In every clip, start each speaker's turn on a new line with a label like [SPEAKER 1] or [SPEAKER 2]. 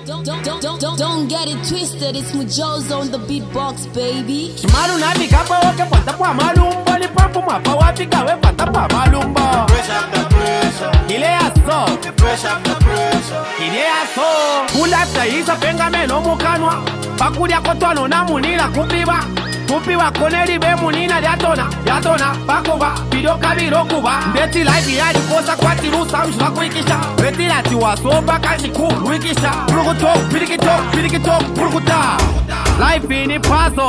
[SPEAKER 1] Don't get it twisted, it's Mujoz on the beatbox, baby.
[SPEAKER 2] Shimaru nami kapa woke pata pa malumba ni papu mapa wapi kawe pata pa malumba.
[SPEAKER 3] Fresh up the pressure.
[SPEAKER 2] Ile aso.
[SPEAKER 3] Fresh up the pressure.
[SPEAKER 2] Ile aso. Kulata isa penga meno mukanwa. Pakulia kotwano na munila kupiba. Kupiba koneli be munina yatona. Pakuba bidoka birokuba. Ndeti life ya kosa kwa tirusa mshwa kuikisha. Beti lati wasoba kashiku wikisha. Purukuto, pirikito, purukuta. Life ini paso.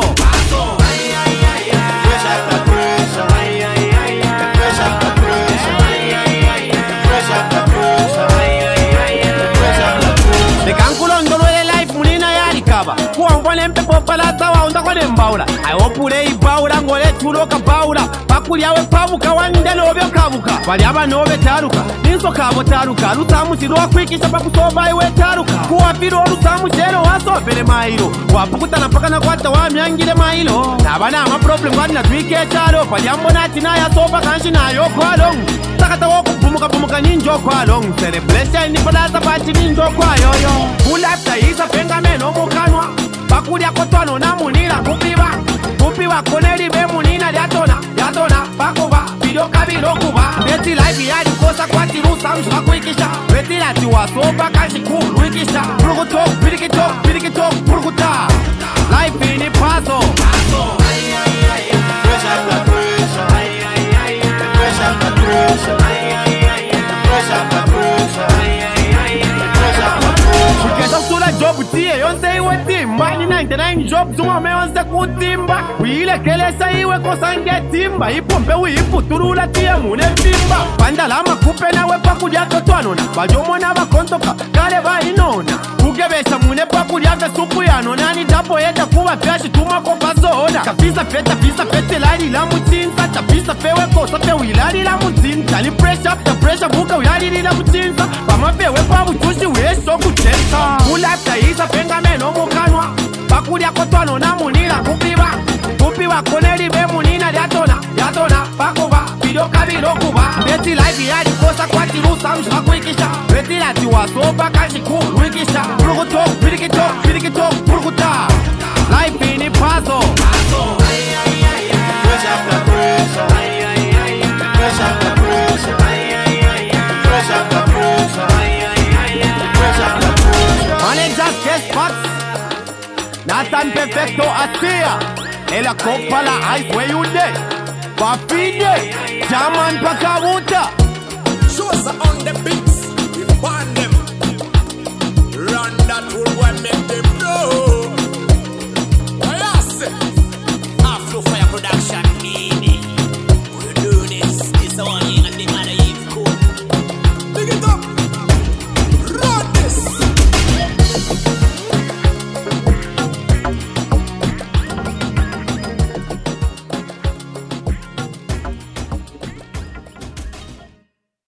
[SPEAKER 3] Fresh up the pressure. Fresh up the pressure. Fresh up the pressure. Fresh up the pressure.
[SPEAKER 2] De canculo ndolo de life munina yarikaba. Kuangole mpepo pala sawa onda kone mbaula. Ayopule ibaula ngole tuloka baula. Pakulia we pabuka wande nobyo kabuka. Bali abanobe taruka. Ninso kabo taruka. Lutamu chirwa kwikisha pakusoba iwe taruka. Kuwapiro lutamu chero wasobele mailo. Wapukutana paka na kwata wamyangile mailo. Nabana ama problem wadina twike charo. Pali ambona tina ya soba kanshi na yoko along. Takata woku pumuka ninjo kwa long. Celebration ni padaza pati ninjo kwa yoyo. Kulapta isa penga meno mukanwa. Pakulia kotwano na munila kupiba koneli be munina yatona pakuba bidoka birokuba. Beti life ya kosa kwa tirusa mshwa kuikisha. Beti lati wasoba kashiku wikisha. Purukuto, pirikito, purukuta. Life ini paso.
[SPEAKER 3] Fresh up the pressure. Fresh up the pressure. Fresh up the pressure. Fresh up the pressure.
[SPEAKER 2] Ukeza sula job tiye yonse iwe timba. Ni 99 job zuma mewonse kutimba. Uile kelesa iwe kosange timba. Ipompe uiputurula tiye mune timba. Pandalama kupe na wepa kudia kotwanona. Bajomo na bakontoka kare ba inona. Ugebesha mune pa kudia ke supu yanona. Ni dapo yeta kuwa piashi tumako pasona. Kapisa pete lali la mutinsa. Tapisa pewe kosa pe wilali la mutinsa. Ni pressure buka wilali la mutinsa. Pama pewe pa utushi weso kutensa. Kulapta isa penga meno mukanwa. Pakulia kotwano na munila kupiba koneli be munina yatona pakuba bidoka birokuba. Beti life ya kosa kwa tirusa mshwa kuikisha. Beti lati wasoba kashiku wikisha. Purukuto, pirikito, purukuta. Life ini paso.
[SPEAKER 3] Fresh up the pressure. Fresh up the pressure. Fresh up the pressure. Fresh up the pressure.
[SPEAKER 2] Managers guest spots. Nathan Perfecto Asia. Ela copa la ice where you dey. Papide. Chaman Pakabuta.
[SPEAKER 4] Shows are on the beats. We burn them. Run that rule when make them